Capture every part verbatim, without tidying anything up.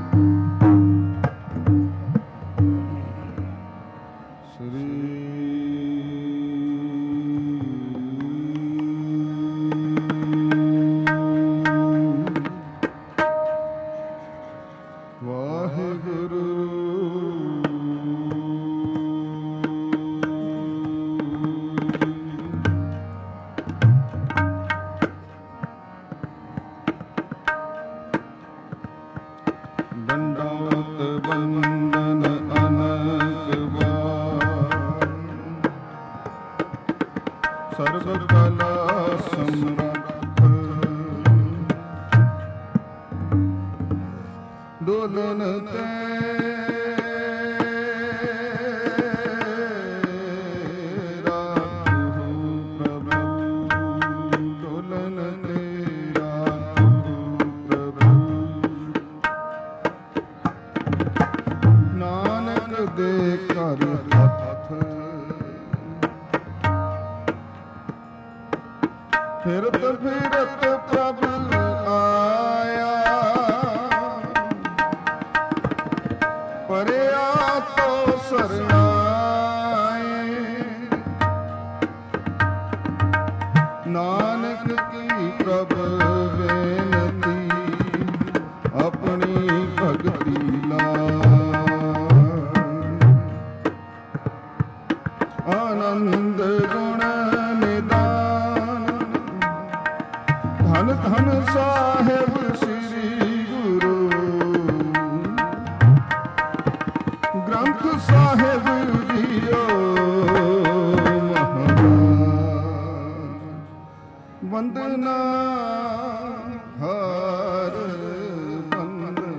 ਵੰਦਨਾ ਹਰ ਵੰਦਨਾ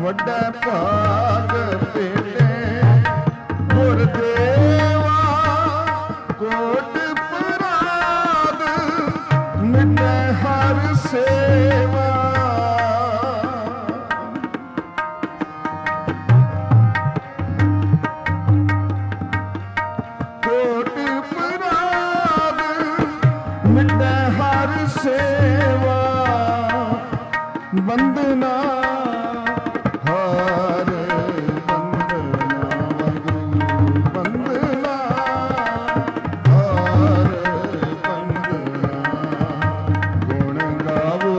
ਵੱਡਾ ਭਾਗ ਭੇਟੇ ਗੁਰਦੇਵਾ ਕੋਟ ਪਰਾਦ ਮਿਟੇ ਹਰ ਸੇਵਾ ਕੋਟ ਪਰਾਦ ਮਿਟੇ ਹਰ ਸੇਵਾ ਬੰਦਨਾ ਹਰ ਬੰਦਨਾ ਗੁਰੂ ਬੰਦਨਾ ਹਰ ਬੰਦਨਾ ਗੁਣ ਗਾਵੋ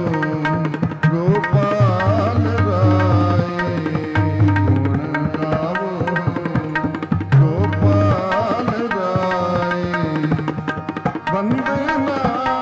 ਗੋਪਾਲ ਰਾਏ ਗੁਣ ਗਾਵੋ ਗੋਪਾਲ ਰਾਏ ਬੰਦਨਾ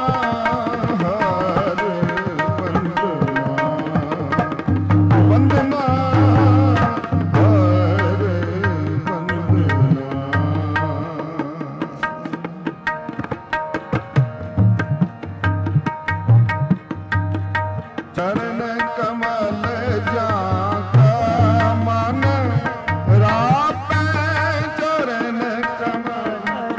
ਚਰਨ ਕਮਲ ਜਾਂ ਕਾ ਮਨ ਰਾਪੈ ਚਰਨ ਕਮਲ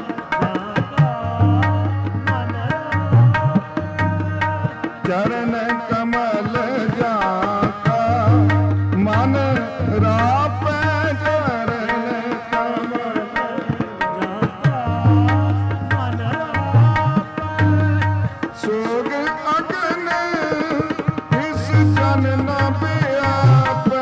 ਚਰਨ ਕਮਲ ਜਾਂ ਕਾ ਮਨ ਰਾਪੈ ਚਰਨ ਕਮਲ ਸੋਗ ਅਗਨ ਜਨ ਨਾ ਪਿਆਪੈ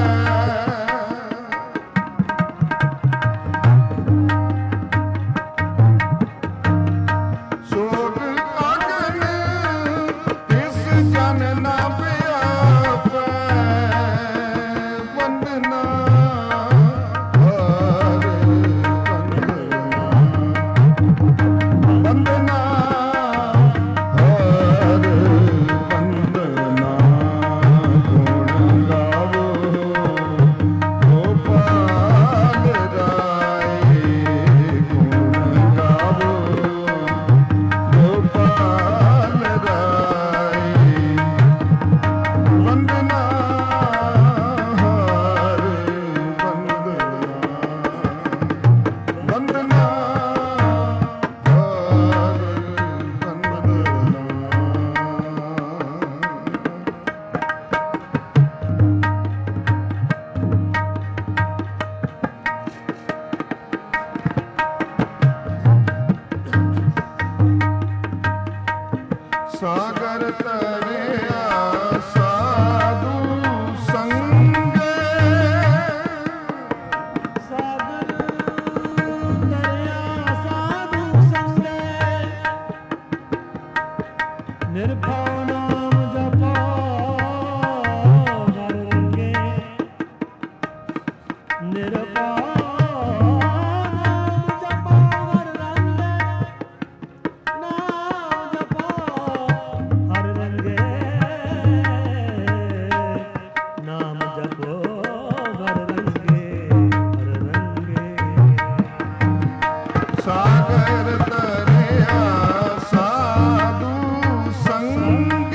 ਸੋਗ ਅਗਨ ਇਸ ਜਨ ਨਾ ਪਿਆਪੈ ਵੰਦਨਾ ਹਰ ਵੰਦਨਾ ਵੰਦਨਾ ਹਰ ਵੰਦਨਾ ਸਾਗਰ ਤਰਿਆ ਸਾਧੂ ਸੰਗੇ ਸਾਗਰ ਤਰਿਆ ਸਾਧੂ ਸੰਗੇ ਨਿਰਭਉ ਨਾਮ ਜਪੋ ਹਰ ਰੰਗੇ ਨਿਰਭਉ ਸਾਗਰ ਤਰਿਆ ਸਾਧੂ ਸੰਗ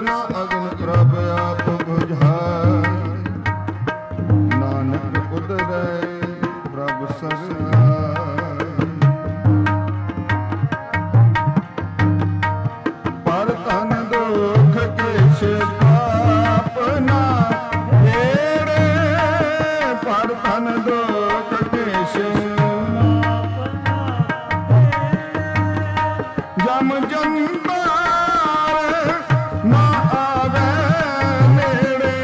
ਤ੍ਰਿਸ਼ਨਾ ਅਗਨ ਪ੍ਰਭ ਆਪ ਬੁਝਾਈ, ਨਾਨਕ ਉਦਰੈ ਪ੍ਰਭ ਸਰਣਾਈ। ਪਰ ਤਨ ਦੁਖ ਕਿਛ ਪਾਪ ਨਾ ਨੇੜੇ, ਪਰ ਤਨ ਦੁਖ ਕਿਛ ਜਮ ਜੰਬਾਰ ਨਾ ਆਵੇ ਨੇੜੇ।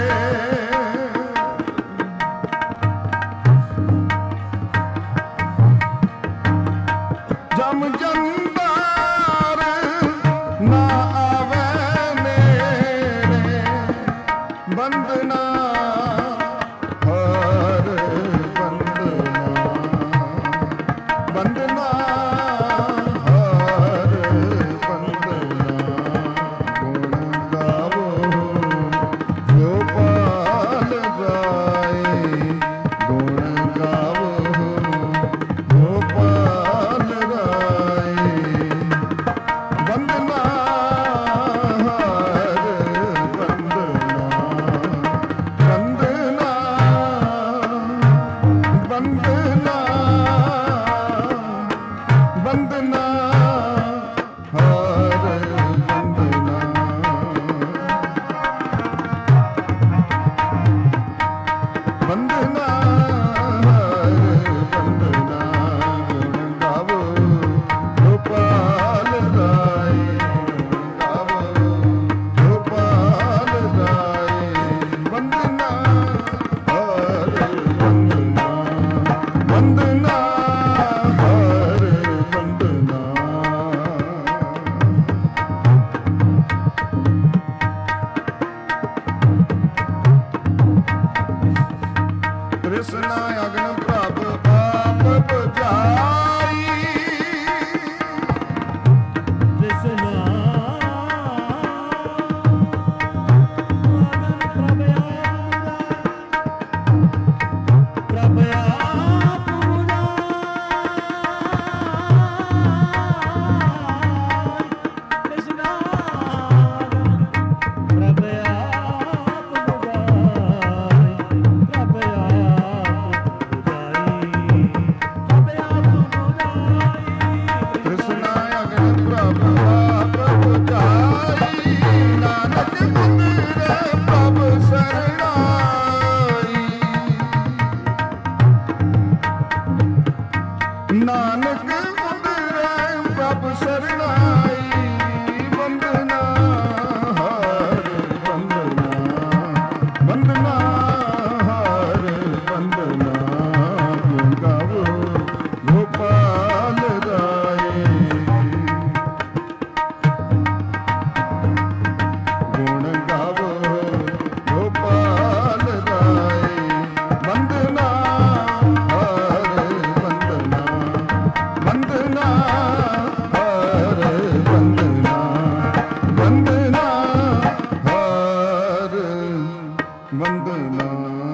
ਜਮ ਜੰਬਾਰ ਨਾ ਆਵੇ ਨੇੜੇ, ਬੰਦਨਾ ਹਰ ਬੰਦਨਾ, ਬੰਦਨਾ ਤ੍ਰਿਸ਼ਨਾ ਅਗਨ ਪ੍ਰਭ ਆਪ ਬੁਝਾਈ, ਤ੍ਰਿਸ਼ਨਾ ਅਗਨ ਪ੍ਰਭ ਆਪ ਬੁਝਾਈ, ਤ੍ਰਿਸ਼ਨਾ ਪ੍ਰਭ ਆਪ ਨਾਨਕ ਉਦਰੈ ਪ੍ਰਭ ਸਰਣਾਈ, ਬੰਦਨਾ ਹਰ ਬੰਦਨਾ, ਬੰਦਨਾ ਹਰ ਬੰਦਨਾ, ਗੁਣ ਗਾਵੋ ਗੋਪਾਲ ਰਾਏ, ਗੁਣ ਗਾਵੋ ਗੋਪਾਲ ਰਾਏ, ਬੰਦਨਾ ਬੰਦਨਾ ਹਰ ਬੰਦਨਾ, ਬੰਦਨਾ ਹਰ ਬੰਦਨਾ।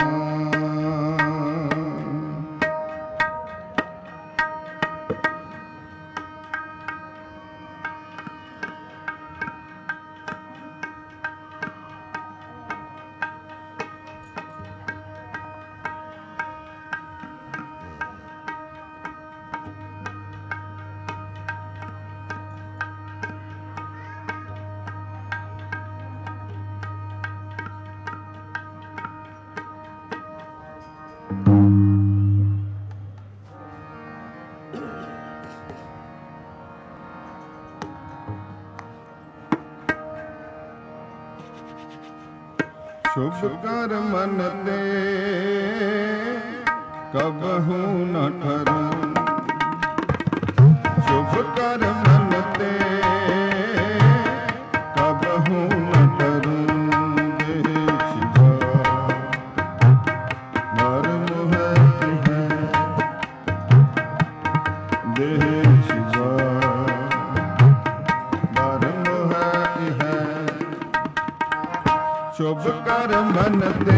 ਸ਼ੁਭ ਕਰ ਮਨ ਤੇ ਕਬਹੂ ਨ ਠਰੂ, ਸ਼ੁਭ ਕਰ ਮਨ ਤੇ ਕਬਹੂ ਨ ਠਰੂ, ਦੇਹ ਸ਼ਿਵਾ ਮਰ ਮੁਹ ਹੈ, ਦੇਹ ਸ਼ਿਵਾ ਮਰ ਮੁਹ ਹੈ। ਸ਼ੁਭ ਕਰ ਮਨ ਤੇ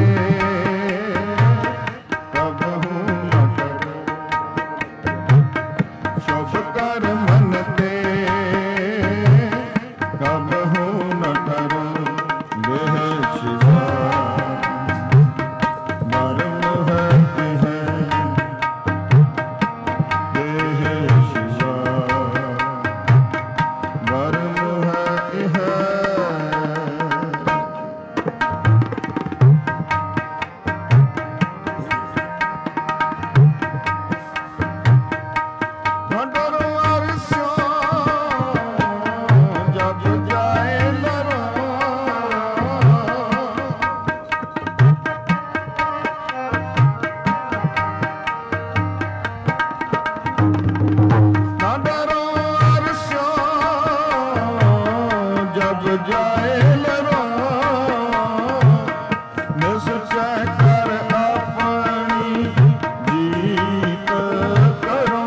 ਕਬਹੂ ਨ ਠਰੂ, ਸ਼ੁਭ ਕਰ ਮਨ ਤੇ ਕਬਹੂ ਨ ਠਰੂ, ਜਾਏ ਲਰੋ ਨਿਸਚੈ ਕਰ ਆਪਣੀ ਜੀਤ ਕਰੋ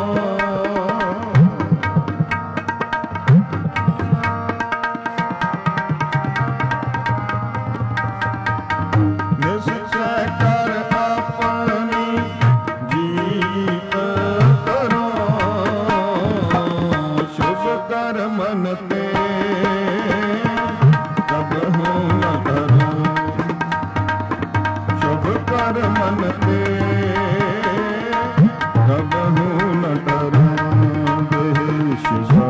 ਨਿਸਚੈ ਕਰ ਆਪਣੀ ਜੀਤ ਕਰੋ ਸ਼ੁਭ ਕਰ ਮਨ ਤੇ ਕਰ ਮਨ ਤੇ ਕਬਹੂ ਨ ਡਰੋ ਦੇਸ਼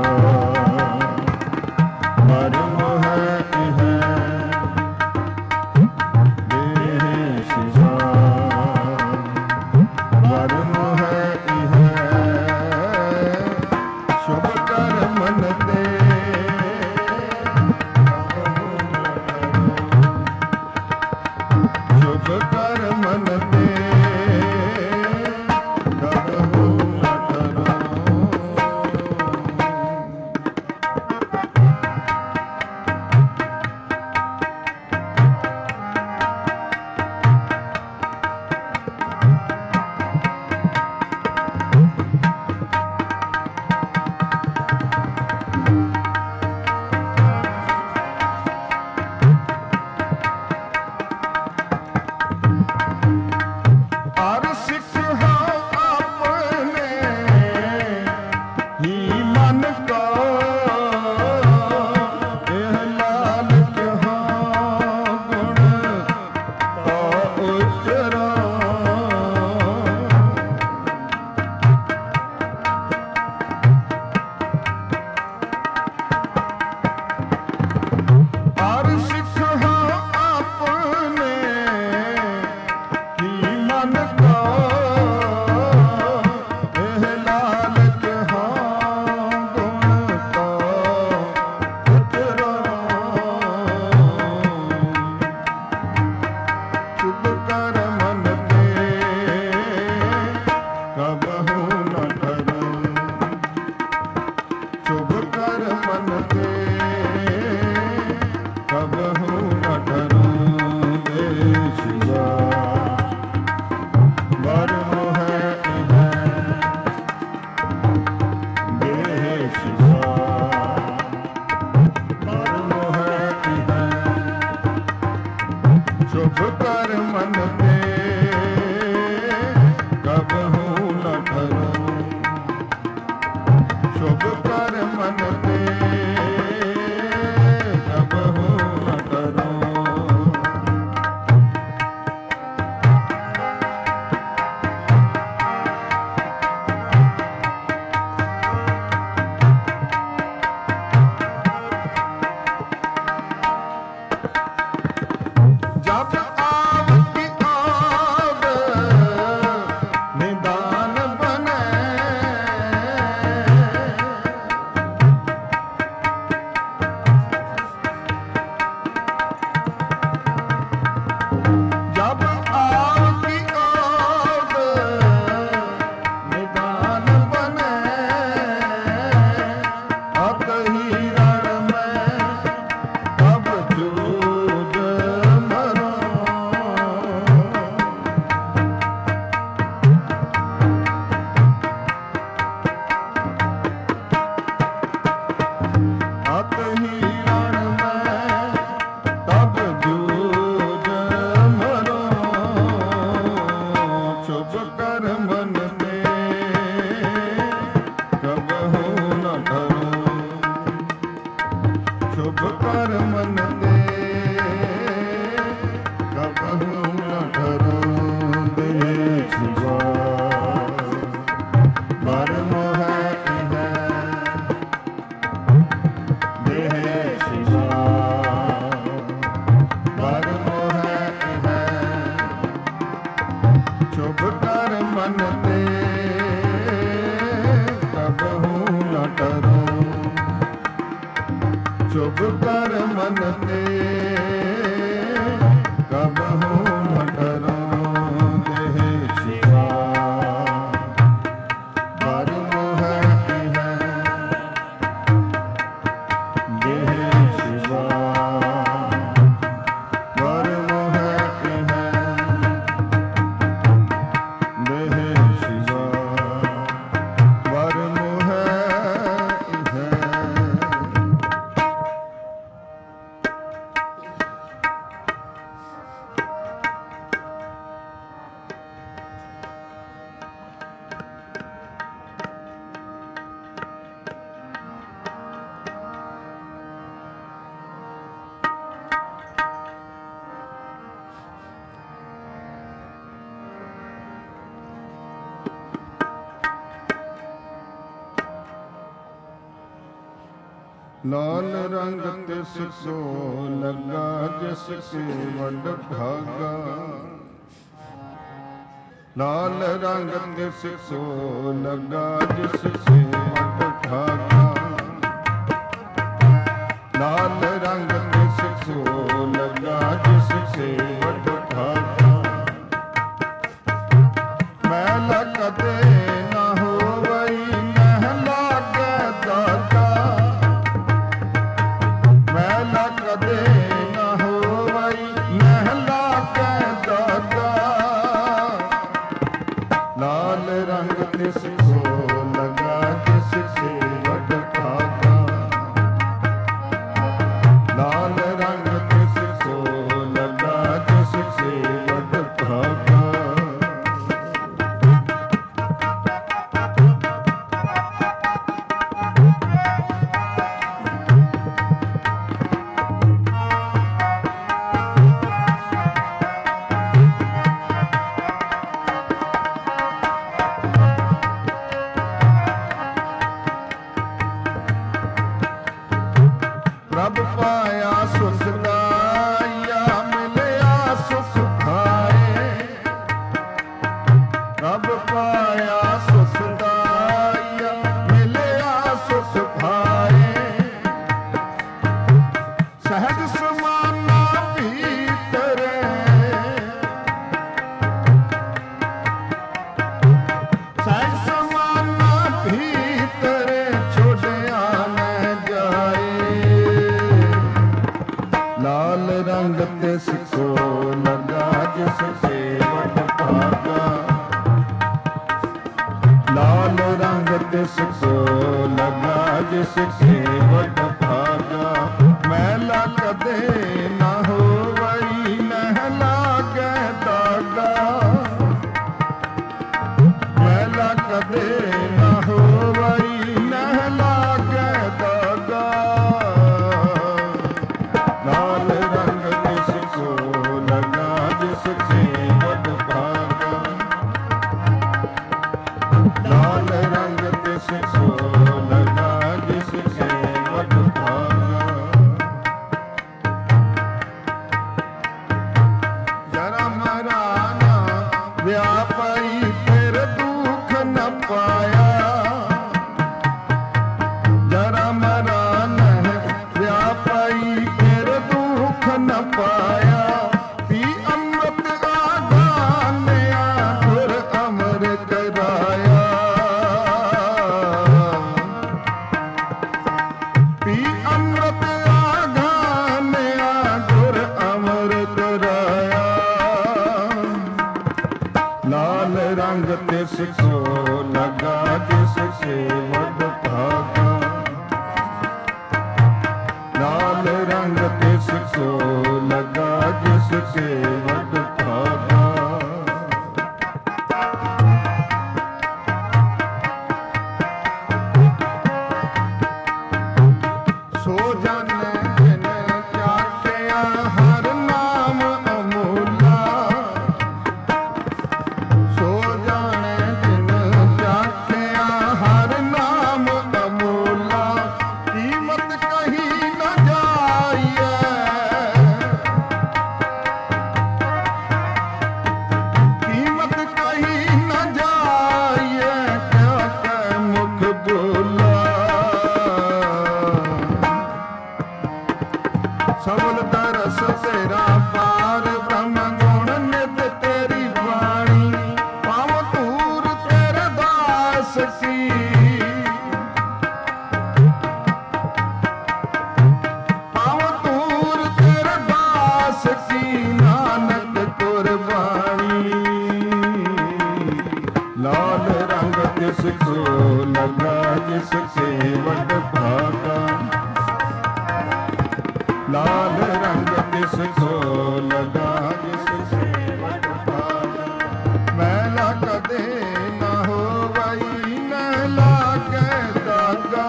ਮਰਮ ਹੈ ਇਹ ਦੇਸ਼ ਮਰਮ ਹੈ ਇਹ ਸ਼ੁਭ ਕਰ ਮਨ ਤੇ ਸ਼ੁਭ ਕਰ ਮਨ ਤੇ ਕਬਹੂ ਨ ਡਰੋ ਹਰ ਸਿੱਖ ਹਉ ਆਪਣੇ ਹੀ ਮਨ ਕੋ ਇਹ ਲਾਲਚ ਹਉ ਗੁਣ ਤਾ ਉਚਰੋ ਹਰ ਸਿੱਖ ਹਉ ਆਪਣੇ ਹੀ ਮਨ ਕੋ ਇਹ ਲਾਲਚ ਹਉ ਗੁਣ ਤਾ ਉਚਰੋ ਸ਼ੁਭ ਕਰ ਮਨ ਤੇ ਕਬਹੂ ਨ ਡਰੋ ਸ਼ੁਭ ਕਰ ਮਨ ਤੇ ਕਬਹੂ ਨ ਡਰੋ ਦੇਸ਼ ਮਰਮ ਹੈ ਇਹ ਦੇਸ਼ ਮਰਮ ਹੈ ਇਹ ਸ਼ੁਭ ਕਰ ਮਨ ਤੇ ਕਬਹੂ ਨ ਡਰੋ ਸ਼ੁਭ ਕਰ ਮਨ ਤੇ ਕਬਹੂ ਨ ਡਰੋ ਜਬ ਆਵਤੀ ਆਵ ਨਿਦਾਨ ਬਨੈ ਜਬ ਆਵਤੀ ਆਵ ਨਿਦਾਨ ਬਨੈ ਅਤਹੀ ਰਣ ਮੈਂ ਤਬ ਜੂਝ ਮਰੋ ਅਤਹੀ ਰਣ ਮੈਂ ਤਬ ਜੂਝ ਮਰੋ ਸ਼ੁਭ ਕਰ ਮਨ ਤੇ ਕਬਹੂ ਨ ਡਰੋ ਸ਼ੁਭ ਕਰ ਮਨ ਤੇ ਕਬਹੂ ਨ ਡਰੋ ਦੇਸ਼ ਮਰਮ ਹੈ ਇਹ ਦੇਸ਼ ਮਰਮ ਹੈ ਇਹ ਸ਼ੁਭ ਕਰ ਮਨ ਤੇ ਕਬਹੂ ਨ ਡਰੋ ਸ਼ੁਭ ਕਰ ਮਨ ਤੇ ਕਬਹੂ ਨ ਡਰੋ ਦੇਸ਼ ਮਰਮ ਹੈ ਇਹ ਦੇਸ਼ ਲਾਲ ਰੰਗ ਤਿਸ ਸੋ ਲੱਗਾ ਜਿਸ ਕੇ ਵੱਡ ਭਾਗਾ ਲਾਲ ਰੰਗ ਤਿਸ ਸੋ ਲੱਗਾ ਜਿਸ ਕੇ ਵੱਡ ਭਾਗਾ ਲਾਲ ਰੰਗ ਤਿਸ ਸੋ ਲੱਗਾ ਜਿਸ ਕੇ ਵੱਡ ਭਾਗਾ ਮੈਲ ਕਦੇ ਨਾ ਹੋਵਈ ਮਹਿਲਾ ਕੇ ਦਾਤਾ ਮੈਲ ਕਦੇ ਨਾ ਹੋਵਈ ਮਹਿਲਾ ਕੇ ਦਾਤਾ ਲਾਲ ਰੰਗ ਤਿਸ ਸੋ ਲਗਾ ਜਿਸ ਸੇ ਵੱਡ ਭਾਗਾ ਲਾਲ ਰੰਗ ਤਿਸ ਸੋ ਲਗਾ ਜਿਸ ਸੇ ਵੱਡ ਭਾਗਾ ਪ੍ਰਭ ਪਾਇਆ ਸੁਖ ਦਾਇਆ ਮਿਲਿਆ ਸੁਖ ਖਾਏ ਪ੍ਰਭ ਪਾਇਆ ਸੁਖ ਦਾਇਆ ਮਿਲਿਆ ਸੁਖ ਖਾਏ ਸਹਿਜ ਸਮਾਨਾ ਭੀਤਰੇ ਸਹਿਜ ਸਮਾਨਾ ਭੀਤਰੇ ਛੋੜਿਆ ਨ ਜਾਏ ਲਾਲ ਰੰਗ ਤਿਸ ਕੋ ਲਗਾ ਜਿਸ ਸੇ ਵੱਡ ਭਾਗਾ ਲਾਲ ਰੰਗ ਤਿਸ ਕੋ ਲਗਾ ਜਿਸ ਸੇ ਵੱਡ ਭਾਗਾ ਮੈਲਾ ਕਦੇ ਨਾ ਹੋਵਈ ਮਹਿਲਾ ਕੇ ਦਾਗਾ ਮੈਲਾ ਕਦੇ ਨਾ ਹੋਵਈ ਮਹਿਲਾ ਕੇ ਦਾਗਾ ਲਾਲ ਰੰਗ ਤਿਸ ਕੋ ਲਗਾ ਜਿਸ ਸੇ ਵੱਡ ਭਾਗਾ ਲਾਲ ਰੰਗ ਤਿਸ ਕੋ ਲਗਾ ਜਿਸ ਸੇ ਵੱਡ ਭਾਗਾ ਜਨਮ ਰਾਣਾ ਵਿਆਪਾਈ ਫਿਰ ਦੁੱਖ ਨ ਪਾਇਆ ਜਨਮ ਰਾਣਾ ਵਿਆਪਾਈ ਫਿਰ ਦੁੱਖ ਨ ਪਾਇਆ ਪੀ ਅੰਮ੍ਰਿਤ ਆਗਾਨਿਆ ਗੁਰ ਅਮਰ ਕਰਾਇਆ ਪੀ ਅੰਮ੍ਰਿਤ ਆਗਾਨਿਆ ਗੁਰ ਅਮਰ ਕਰਾਇਆ ਲਾਲ ਰੰਗ ਤਿਸ ਕੋ ਲਗਾ ਜਿਸ ਸੇ ਵੱਡ ਭਾਗਾ ਲਾਲ ਰੰਗ ਤਿਸ ਕੋ ਲਗਾ ਜਿਸ ਸੇ ਵੱਡ ਭਾਗਾ ਸੋ ਜਾਣੈ ਜਿਨ ਚਾਖਿਆ ਹਰ ਨਾਮ ਅਮੋਲਾ ਸੋ ਜਾਣੈ ਜਿਨ ਚਾਖਿਆ ਹਰ ਨਾਮ ਅਮੋਲਾ ਕੀਮਤ ਕਹੀ ਨ ਜਾਈਐ ਕੀਮਤ ਕਹੀ ਨ ਜਾਈਐ ਕਿਆ ਕੈ ਮੁਖ ਬੋਲਾ ਸਬਲ ਦਰਸ ਤੇਰਾ ਪਾਰ ਬ੍ਰਹਮ ਗੁਣ ਨਿਤ ਤੇਰੀ ਬਾਣੀ ਪਾਵ ਧੂਰ ਤੇਰੇ ਦਾਸ ਕੀ ਪਾਵ ਧੂਰ ਤੇਰੇ ਦਾਸ ਕੀ ਨਾਨਕ ਕੁਰਬਾਨੀ ਲਾਲ ਰੰਗ ਤਿਸ ਕੋ ਲਗਾ ਜਿਸ ਸੇ ਵੱਡ ਭਾਗਾ ਲਾਲ ਰੰਗ ਤਿਸ ਕੋ ਲਗਾ ਜਿਸ ਸੇ ਵੱਡ ਭਾਗਾ ਮੈਲਾ ਕਦੇ ਨਾ ਹੋਵਈ ਮਹਿਲਾ ਕੇ ਦਾਗਾ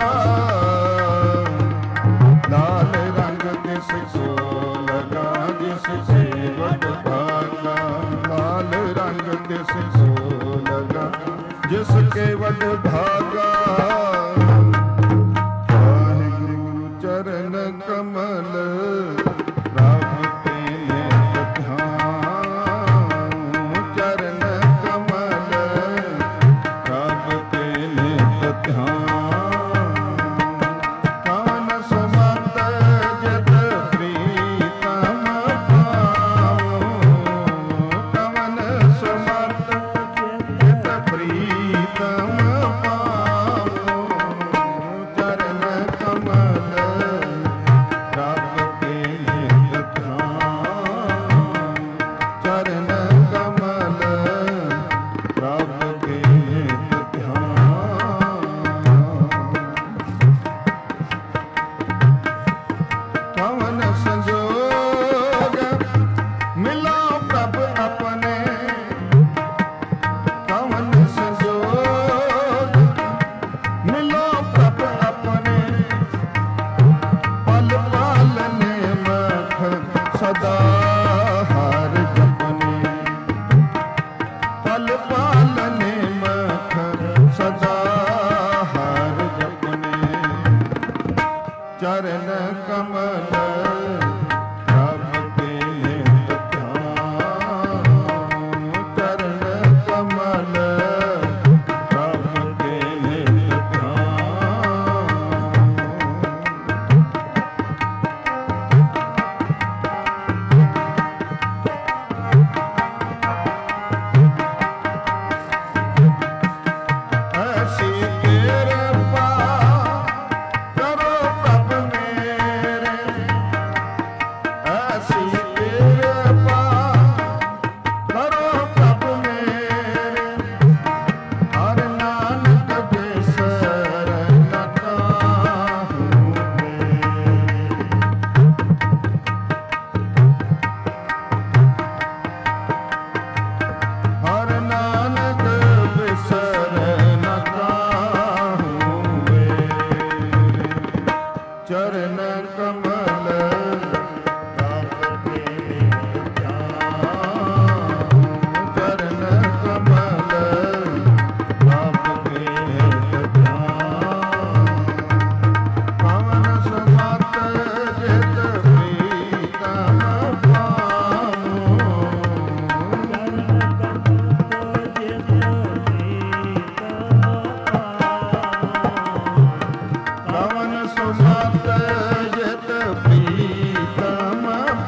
ਲਾਲ ਰੰਗ ਤਿਸ ਕੋ ਲਗਾ ਜਿਸ ਸੇ ਵੱਡ ਭਾਗਾ ਲਾਲ ਰੰਗ ਤਿਸ ਕੋ ਲਗਾ ਜਿਸ ਕੇ ਵੱਡ ਭਾਗਾ ਵਾਹਿਗੁਰੂ कवन संजोग मिलो प्रभ अपने, कवन संजोग मिलो प्रभ अपने, पल पालने मख सदा हार जपने, पल पालने मख सदा हार जपने, चरण कमल प्रभ के ध्यान, चरण कमल प्रभ के ध्यान। ऐसी कृपा करो प्रभ मेरे, ऐसी कृपा करो प्रभ मेरे, हर नानक बिसर न काहू में, हर नानक बिसर न काहू में, चरण कमल प्रभ के ध्यान, चरण कमल प्रभ के ध्यान। पवन समत जित प्रीतम पाऊं, पवन सुमत जित प्रीतम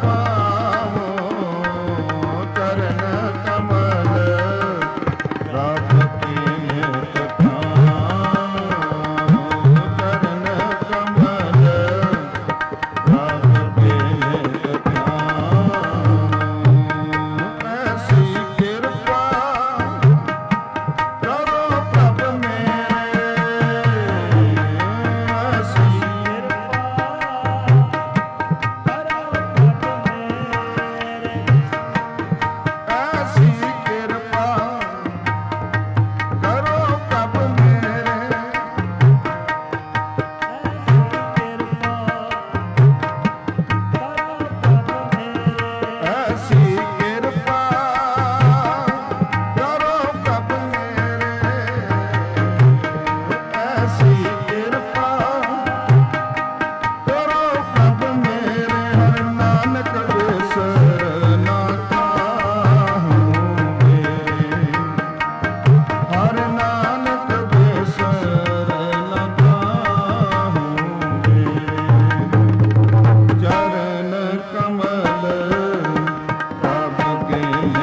पाऊं, चरण कमल प्रभ के ध्यान, चरण कमल प्रभ के ध्यान। ऐसी कृपा करो प्रभ मेरे, ऐसी ऐसी कृपा करो प्रभ मेरे, ऐसी कृपा करो प्रभ मेरे, ऐसी कृपा करो प्रभ मेरे, हर नानक बिसर न काहू मेरे, हर नानक बिसर न काहू मेरे, चरण कमल प्रभ के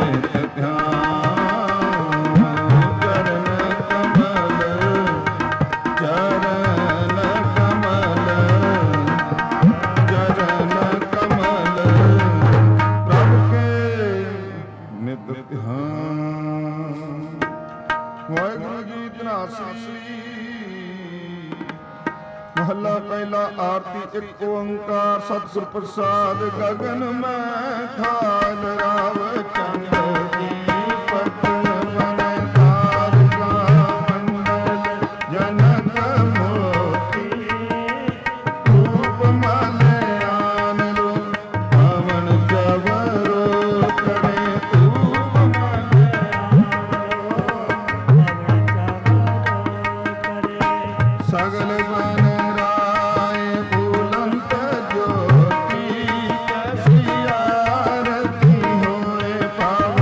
ध्यान, चरण कमल, चरण कमल, चरण कमल प्रभ के नित ध्यान। वाਹਿਗੁਰੂ ਜੀ ਧਨਾਸੀ। ਮਹੱਲਾ ਪਹਿਲਾ। ਆਰਤੀ ਇੱਕ ਓੰਕਾਰ ਸਤਿਗੁਰ ਪ੍ਰਸਾਦ। ਗਗਨ ਮੈਂ ਖਾਲ ਰਾਵ ਚੰਦ ਦੀਪਕ ਬਨ ਤਾਰਕਾ ਮੰਡਲ ਜਨਕ ਮੋਤੀ, ਧੂਪ ਮਾਲਿਆਨ ਲੋ ਪਵਨ ਜਵਰੋ ਕਰੇ, ਧੂਪ ਸਗਲ ਬਨ ਰਾਏ ਬੁਲੰਦ ਜੋਤੀ, ਕੈਸੀ ਆਰਤੀ ਹੋਏ ਪਾਵ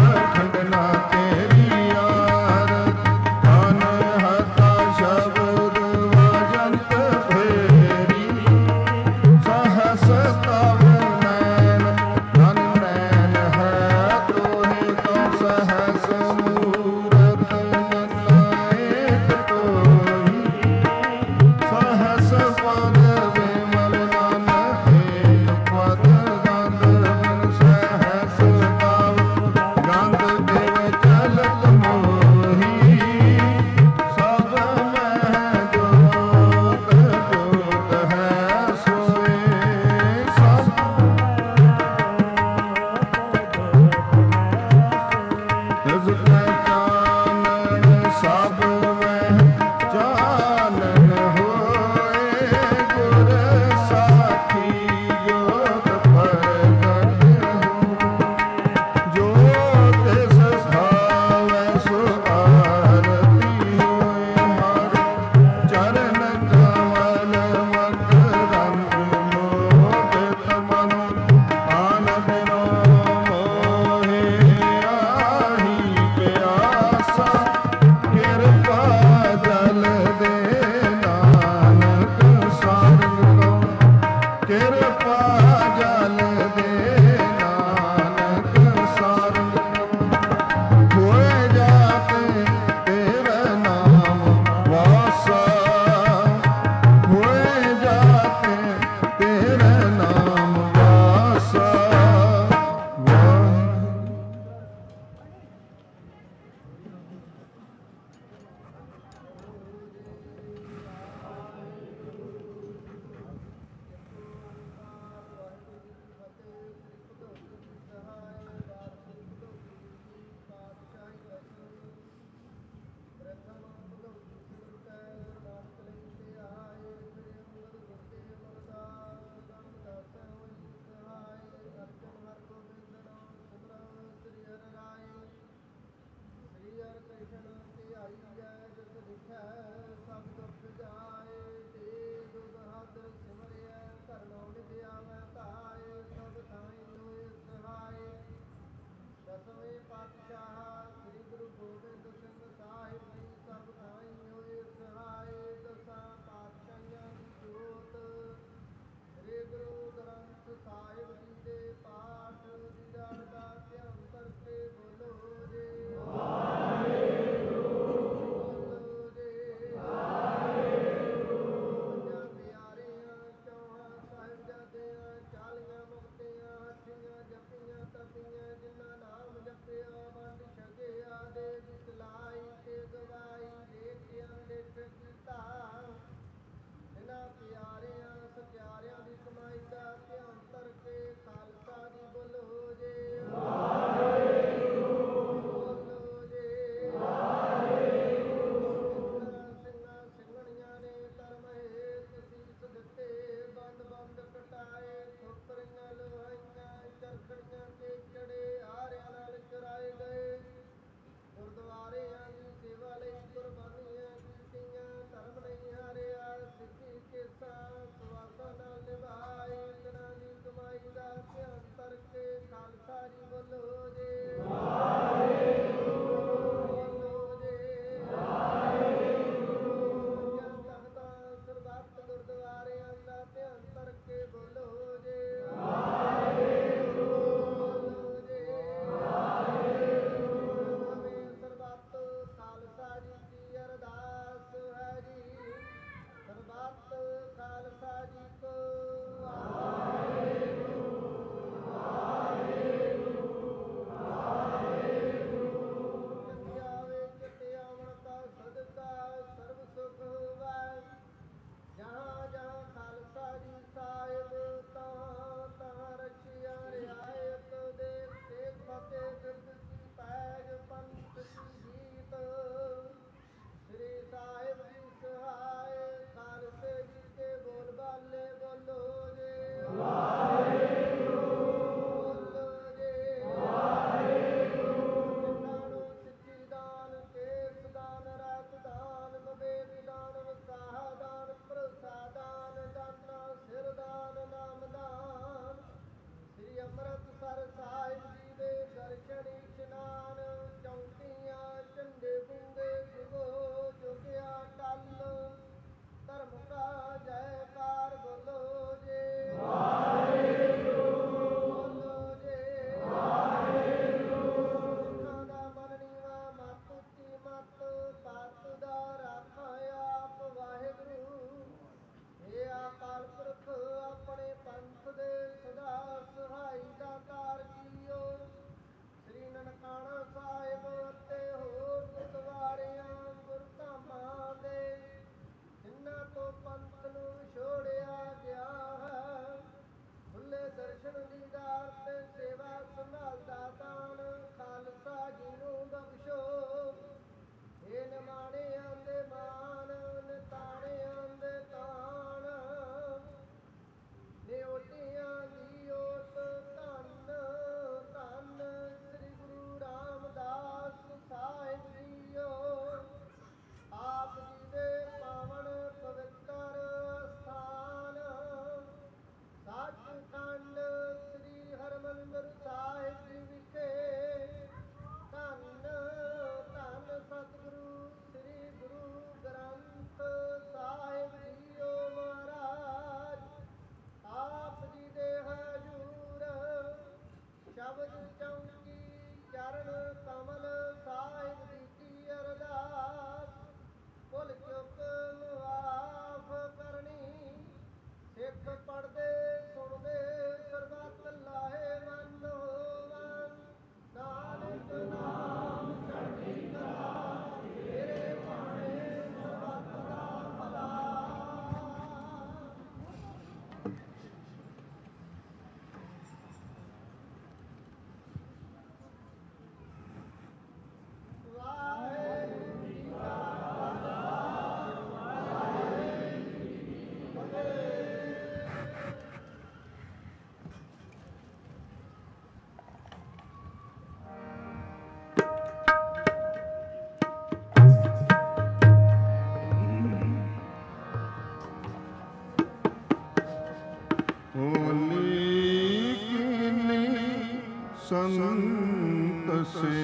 संत से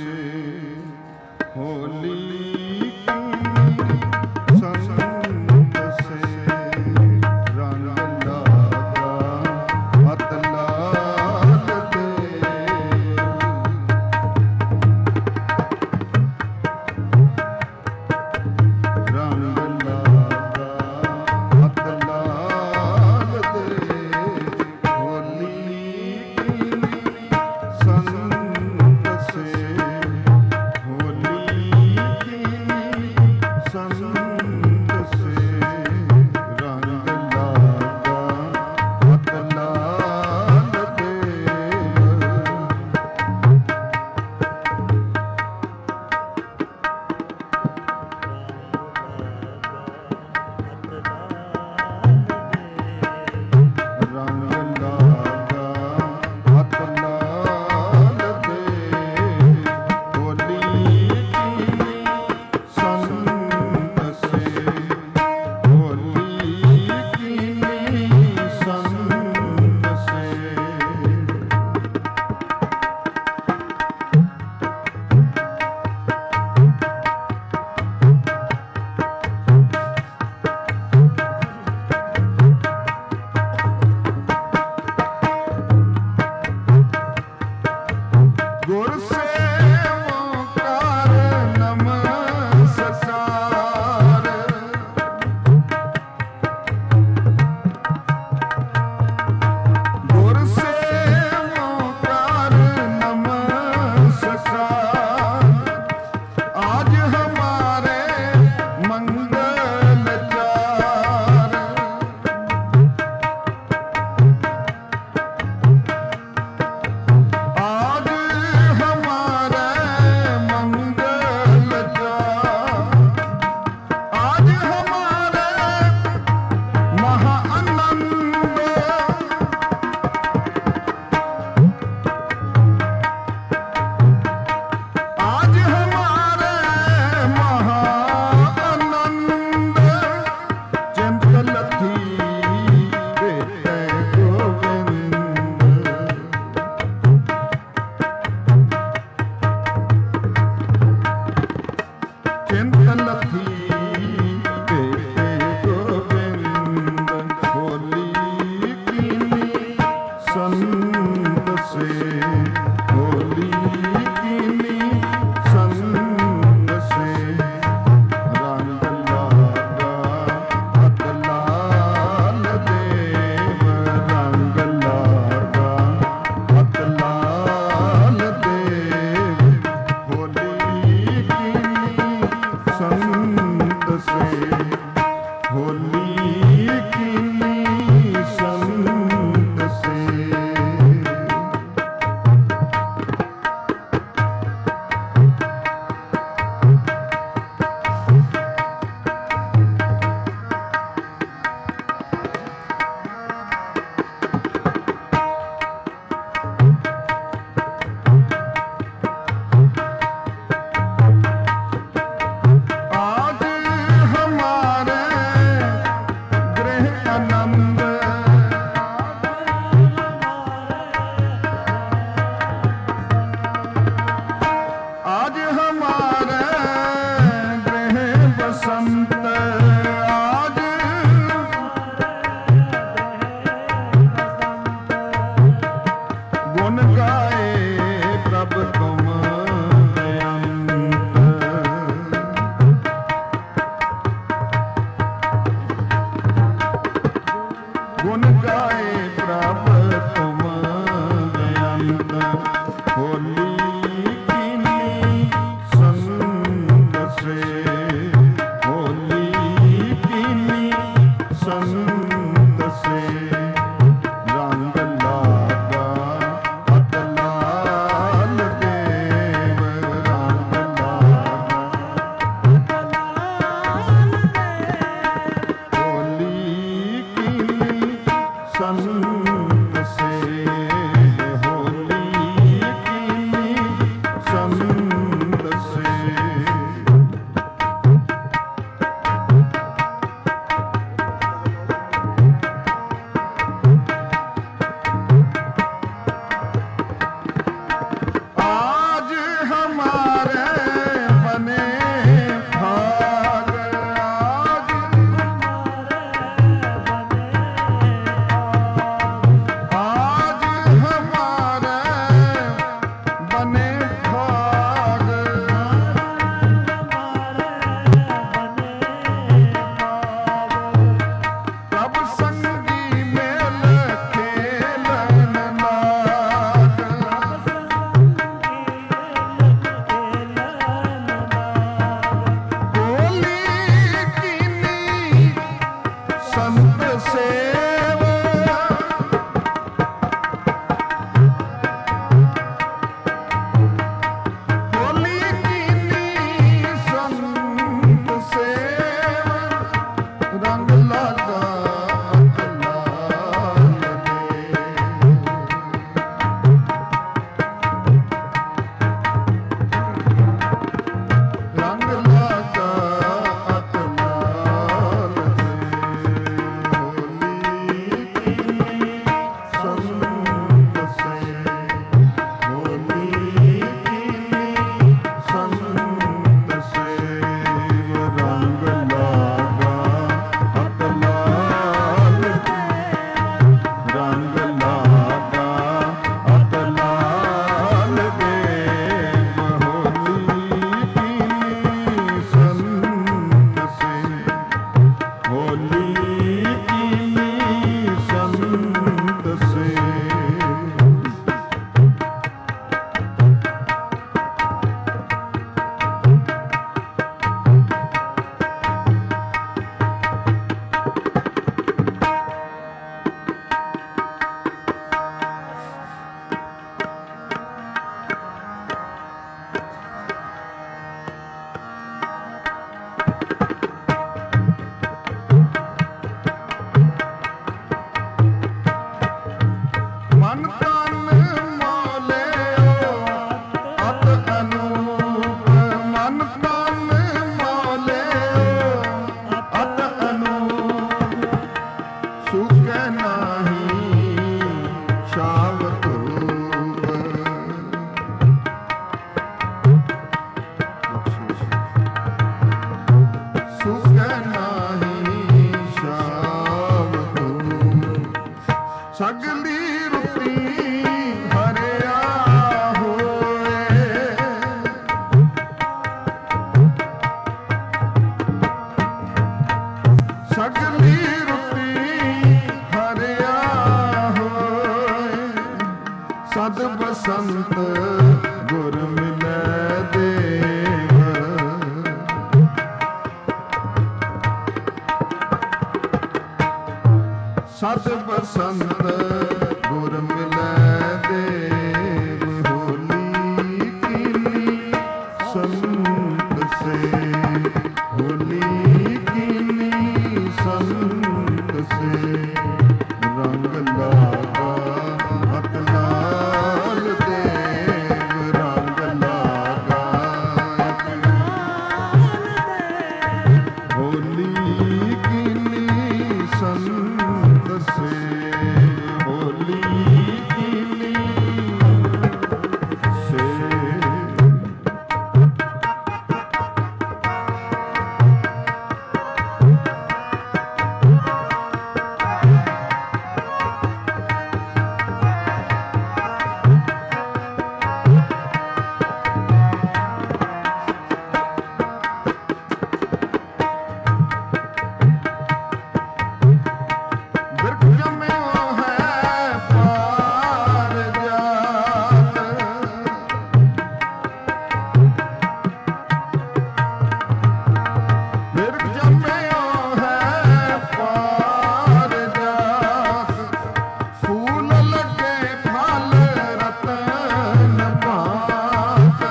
होली संत से रंग लागा हत लाल दे रंग लागा हत लाल दे होली संत से होली संत से रंग लागा हत लाल दे रंग लागा हत लाल दे होली संत से होली संत से गुर सेवकार नमस्कार गुर सेवकार नमस्कार आज हमारे मंगल चार आज हमारे मंगल चार आज हमारे महाआनंद आज हमारे महाआनंद चिंत लथी बेटे गोविंद चिंत लथी बेटे गोविंद होली कीनी संत से होली कीनी संत से रंग लागा हत लाल देव रंग लागा हत लाल देव होली कीनी संत से होली कीनी संत से ਸਦ ਬਸੰਤ ਗੁਰ ਮਿਲੈ ਦੇਵ। ਸਦ ਬਸੰਤ ਗੁਰ ਮਿਲੈ ਦੇਵ। ਹੋਲੀ ਕੀਨੀ ਸੰਤ ਸੇ, ਹੋਲੀ ਕੀਨੀ ਸੰਤ ਸੇ। ਰੰਗ ਲਾਗਾ ਹੱਥ ਲਾਲ ਦੇਵ, ਰੰਗ ਲਾਗਾ ਹੱਥ ਲਾਲ ਦੇਵ। ਹੋਲੀ ਕੀਨੀ ਸੰਤ ਸੇ, ਹੋਲੀ ਕੀਨੀ ਸੇ। ਬਿਰਖ ਜੰਮਿਓ ਹੈ ਪਾਰ ਜਾਤ, ਬਿਰਖ ਜੰਮਿਓ ਹੈ ਪਾਰ ਜਾਤ। ਫੂਲ ਲੱਗੇ ਫਲ ਰਤਨ ਭਾਤ,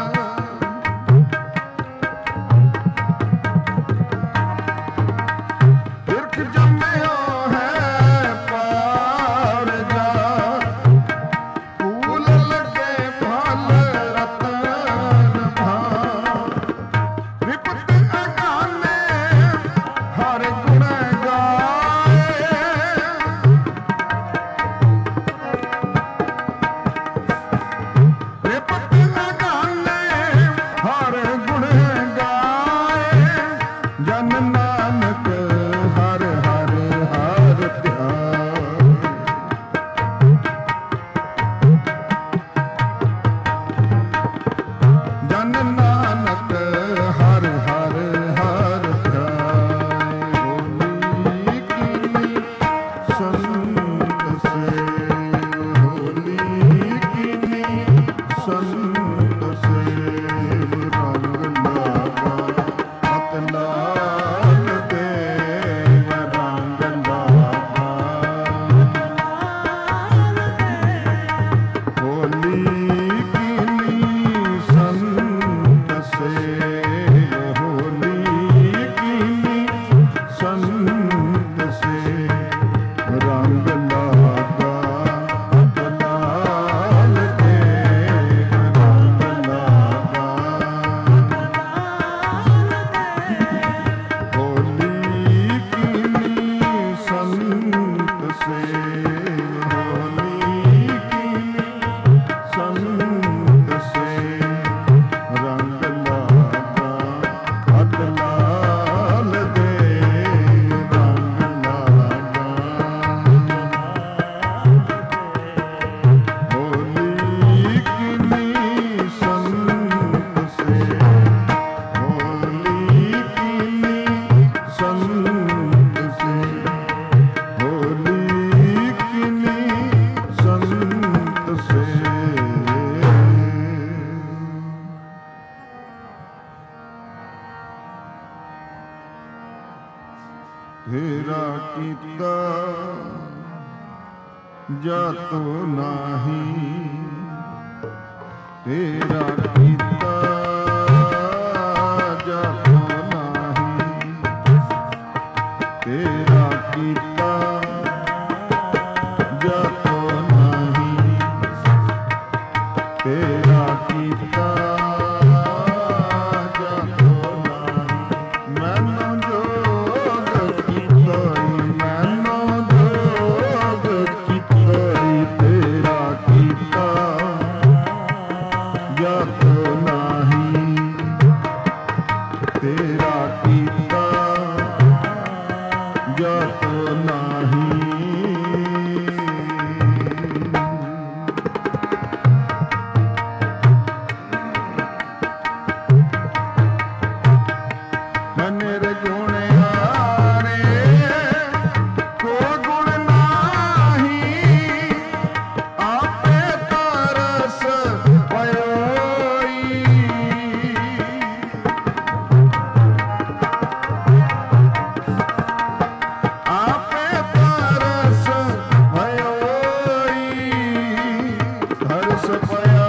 ਬਿਰਖ ਜੰਮਿਓ ਹੈ ਪਾਰ ਜਾਤ। ਫੂਲ ਲੱਗੇ ਫਲ ਰਤਨ ਭਾਤ। ਵਿਪਤ ਅਗਾਨੇ ਹਰ ਗੁਣ ਗਾਏ, ਵਿਪਤ ਅਗਾਨੇ ਹਰ ਗੁਣ ਗਾਏ। ਜਨ ਨਾਨਕ ਹਰ ਹਰ ਹਰ ਧਿਆਏ। ਜਨ ਨਾਨਕ ਹਰ ਹਰ ਹਰ ਧਿਆਏ। ਹੋਲੀ ਕੀਨੀ ਸੰਤ ਸੇ, ਹੋਲੀ ਕੀਨੀ ਸੰਤ ਸੇ। ਰੰਗ ਲਾਗਾ ਹੱਥ ਲਾਲ ਦੇਵ, ਰੰਗ ਲਾਗਾ ਹੋਲੀ ਕੀਨੀ ਸੰਤ ਸੇ, ਹੋਲੀ ਕੀਨੀ ਸੰਤ ਸੇ। ਰੰਗ ਲਾਗਾ ਹੱਥ ਲਾਲ ਦੇਵ, ਰੰਗ ਲਾਗਾ ਹੋਲੀ ਕੀਨੀ ਸੰਤ ਸੇ, ਹੋਲੀ ਕੀਨੀ ਸੰਤ ਸੇ। ਰੰਗ ਲਾਗਾ ਹੱਥ ਲਾਲ ਦੇਵ, ਰੰਗ ਲਾਗਾ ਹੋਲੀ ਕੀਨੀ ਸੰਤ ਸੇ, ਹੋਲੀ ਕੀਨੀ ਸੰਤ ਸੇ। ਹੋਲੀ ਕੀਨੀ ਸੰਤ ਸੇ। ਤੇਰਾ ਕੀਤਾ ਜਾਤੋ ਨਾਹੀ, ਤੇਰਾ ਕੀਤਾ ਜਾਤੋ ਨਾਹੀ। ਤੇਰਾ ਕੀਤਾ ਜਾਤੋ ਨਾਹੀ, ਤੇਰਾ ਕੀਤਾ ਜਾਤੋ ਨਾਹੀ। ਮੈਨੂੰ ਜੋਗ ਕੀਤਾ ਈ, ਮੈਨੂੰ ਜੋਗ ਕੀਤਾ ਈ। ਤੇਰਾ ਕੀਤਾ ਪਿਆ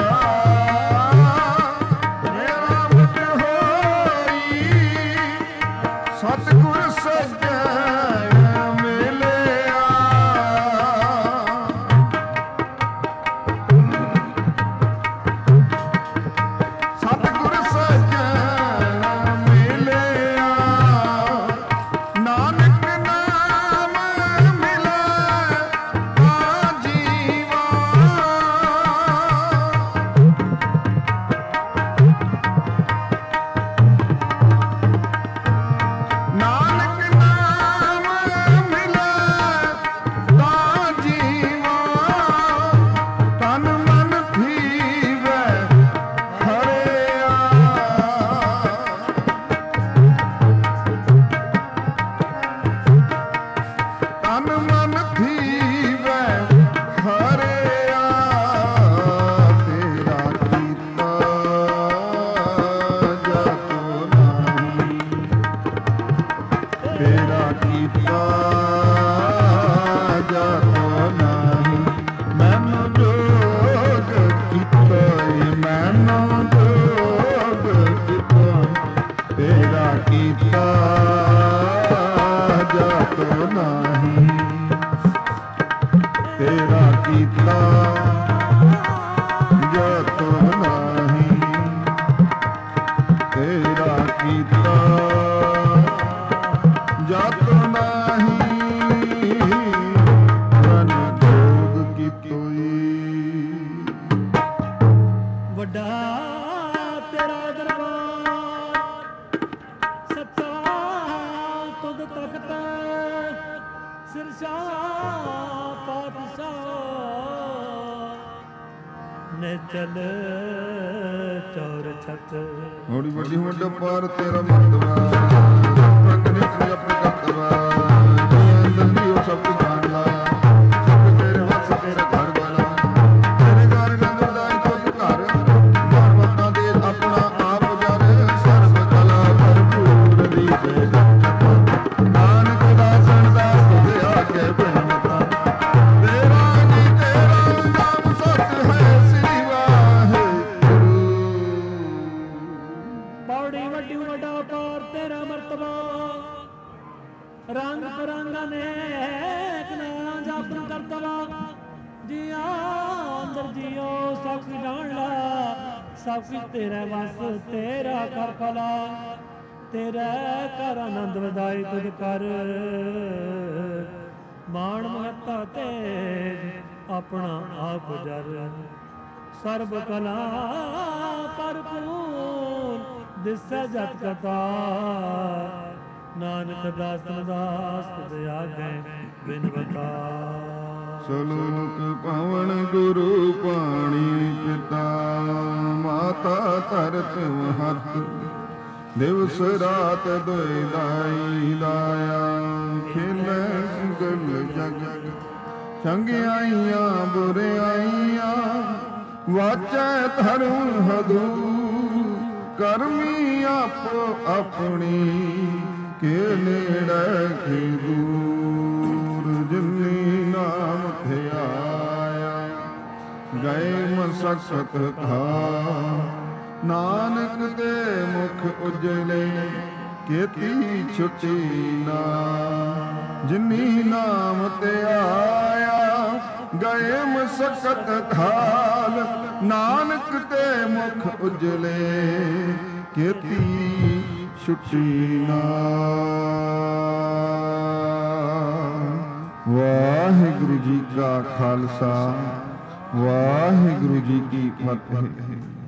ਮੇਰਾ ਮੁਝ ਹੋਈ ਸਤਿਗੁਰ ਸੱਜਣ ਮਿਲਿਆ ਸਤਿਗੁਰ ਸੱਜਣ ਮਿਲਿਆ ਨਾਨਕ ਨਾਮ ਮਿਲੇ ਤਾਂ ਜੀਵਾ ਨਾਨਕ ਨਾਮ ਮਿਲੇ ਤਾਂ ਜੀਵਾ ਤਨ ਮਨ ਥੀਵੈ ਹਰਿਆ ਤਨ ਮਨ ਥੀਵੈ ਹਰਿਆ ਤੇਰਾ ਕੀਤਾ ਜਾਤੋ ਨਹੀਂ ਤੇਰਾ ਕੀਤਾ ਜਾਤੋ ਨਹੀਂ ਮੈਨੂੰ ਜੋਗ ਕੀਤਾ ਏ ਮੈਨੂੰ ਜੋਗ ਕੀਤਾ ਤੇਰਾ ਕੀਤਾ ਜਾਤੋ ਨਹੀਂ ਤੇਰਾ ਕੀਤਾ ਜਾਤੋ ਨਹੀਂ ਤੇਰਾ ਕੀਤਾ ਜਾਤੋ ਨਹੀਂ ਮਨ ਜੋਗ ਕੀਤੋਈ ਵੱਡਾ ਤੇਰਾ ਦਰਬਾਰ ਸੱਚਾ ਤੁਧ ਤਖਤ ਸਿਰਸ਼ਾ ਪਾਤਸ਼ਾਹ ਨੇ ਚਲ ਚੌਰ ਛਤ ਹੋੜੀ ਵੱਡੀ ਵੱਡਾ ਪਾਰ ਤੇਰਾ ਮਰਤਬਾ ਰੰਗ ਨੇ ਤੇਰੇ ਆਪਣੇ ਕਰਤਵਾ ਜੀ ਜਲਦੀ ਉਹ ਸਭ ਕੁਝ ਜਾਣ ਲਾ ਸਭ ਤੇਰੇ ਵਸ ਤੇਰਾ ਘਰ ਵਾਲਾ ਤੇਰੇ ਘਰ ਰੰਗ ਲਾਈ ਕੋਈ ਘਰ ਮਾਨਵਤਾ ਦੇ ਆਪਣਾ ਆਪ ਜਰ ਸਰਬ ਕਲਾ ਭਰਪੂਰ ਦੀ ਦੇ ਨਾਨਕ ਦਾਸਨ ਦਾ ਤੁਧ ਆਗੇ ਬਿਨਤਾ ਤੇਰਾ ਜੀ ਤੇਰਾ ਨਾਮ ਸੱਚ ਹੈ ਸ੍ਰੀ ਵਾਹਿਗੁਰੂ ਪੌੜੀ ਵੱਡੀ ਵੱਡਾ ਪਾਰ ਤੇਰਾ ਮਰਤਬਾ ਰੰਗ ਬਰੰਗਾ ਨੇਕ ਨਾ ਜਾਪਨ ਕਰਤਵਾ ਜੀਆ ਅੰਦਰ ਜੀਓ ਸਭ ਕੁਝ ਜਾਣ ਲਾ ਸਭ ਕੁਝ ਤੇਰੇ ਵਸ ਤੇਰਾ ਕਰ ਭਲਾ ਤੇਰਾ ਕਰ ਆਨੰਦ ਵਧਾਈ ਤੁਧ ਕਰ ਮਾਣ ਮਹੱਤਾ ਤੇਜ ਆਪਣਾ ਆਪ ਜਰ ਸਰਬ ਕਲਾ ਭਰਪੂਰ ਦਿਸੈ ਜਤ ਕਥਾ ਨਾਨਕ ਦਾਸ ਦਾਸ ਤੁਧ ਆਗੇ ਬਿਨਵਤਾ ਸਲੋਕ ਪਵਨ ਗੁਰੂ ਪਾਣੀ ਪਿਤਾ ਮਾਤਾ ਧਰਤ ਮਹਤ ਦਿਵਸ ਰਾਤ ਦੋਇ ਦਾਈ ਦਾਇਆ ਖੇਲੇ ਗਲ ਜਗ ਚੰਗਿਆਈਆਂ ਬੁਰਿਆਈਆਂ ਵਾਚੈ ਧਰਮ ਹਦੂ ਕਰਮੀ ਆਪੋ ਆਪਣੀ ਕੇ ਨੇੜੇ ਕੀ ਦੂਰ ਜਿਨੀ ਨਾਮ ਧਿਆਇਆ ਗਏ ਮਸਕਤ ਖਾ ਨਾਨਕ ਦੇ ਮੁਖ ਉਜਲੇ ਕੀਤੀ ਛੁਟੀ ਨਾ ਜਿਨੀ ਨਾਮ ਤੇ ਆਇਆ ਗਏ ਮਸਕਤ ਖਾਲ ਨਾਨਕ ਤੇ ਮੁਖ ਉਜਲੇ ਕੀਤੀ ਛੁਟੀ ਨਾ ਵਾਹਿਗੁਰੂ ਜੀ ਕਾ ਖਾਲਸਾ ਵਾਹਿਗੁਰੂ ਜੀ ਕੀ ਫਤਿਹ।